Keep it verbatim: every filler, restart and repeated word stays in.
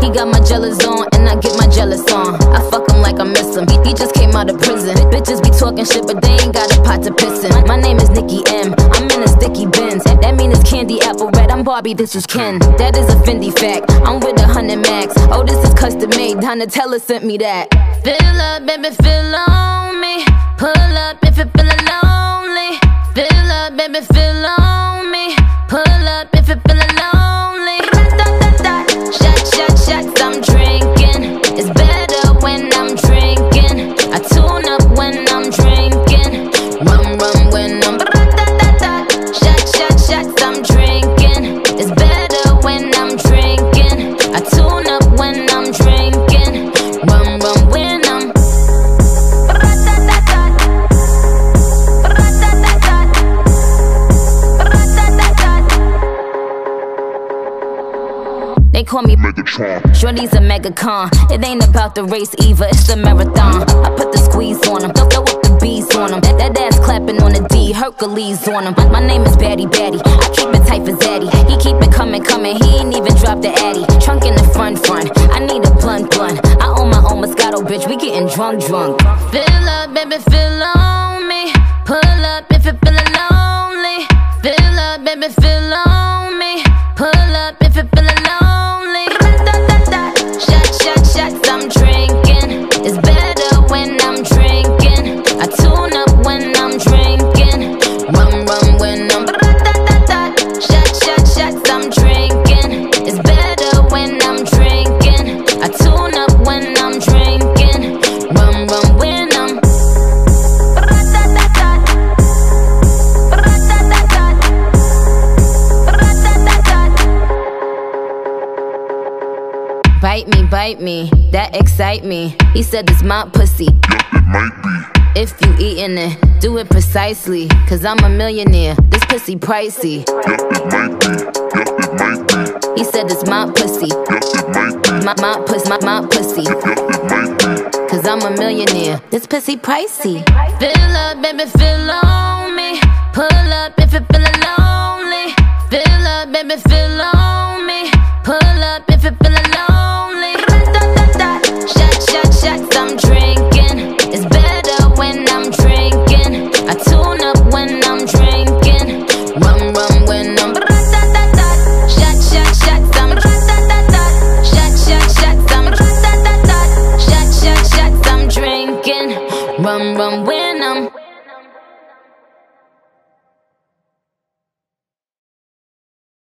He got my jealous on, and I get my jealous on. I fuck him like I miss him. He, he just came out of prison. Bitches be talking shit, but they ain't got a pot to piss in. My name is Nicki M. I'm in a sticky Benz. That mean it's candy apple red. I'm Barbie, this is Ken. That is a Fendi fact. I'm with a hundred max. Oh, this is custom made. Donatella sent me that. Fill up, baby, fill on me. Pull up if you're feeling lonely. Fill up, baby, fill on me. Pull up if you're feeling lonely. Shot, shot, shots, I'm drinking. It's better when I'm drinking. I tune up when I'm drinking. Rum, rum when I'm shot, shot, shots, I'm drinking. It's better when I'm drinking. I tune up when I'm drinking. Rum, rum when I'm They call me Megatron. Shorty's a megacon. It ain't about the race either, it's the marathon. I put the squeeze on him, throw up the bees on him. That, that ass clapping on the D, Hercules on him. My name is Batty Batty, I keep it tight for Zaddy. He keep it coming, coming, he ain't even dropped the Addy. Trunk in the front, front, I need a blunt, blunt. I own my own Moscato, bitch, we getting drunk, drunk. Fill up, baby, fill on me. Pull up if you're feeling lonely. Fill up, baby, fill on me. Pull up if you're feeling lonely. Shots, I'm drinking. It's better when I'm drinking. I tune up when I'm drinking. Rum, rum when I'm shot, shot, shots, I'm drinking. It's better when I'm drinking. I tune up when I'm drinking. Rum, rum when I'm Bite me, bite me, that excite me. He said it's my pussy. Yup, it might be. If you eatin' it, do it precisely. Cause I'm a millionaire, this pussy pricey. Yup, it might be. Yup, it might be. He said it's my pussy. Yup, it might be. My, my pussy, my, my pussy. Yup, it might be. Cause I'm a millionaire, this pussy pricey. Fill up, baby, fill on me. Pull up if you're feeling lonely. Fill up, baby, fill on me. Pull up if you're feeling lonely. Shot, shot, shots, I'm drinking. It's better when I'm drinking. I tune up when I'm drinking. Rum, rum when I'm shot, shot, shots, I'm shot, shot, shots, I'm shot, shot, shots, I'm drinking. Rum, rum when I'm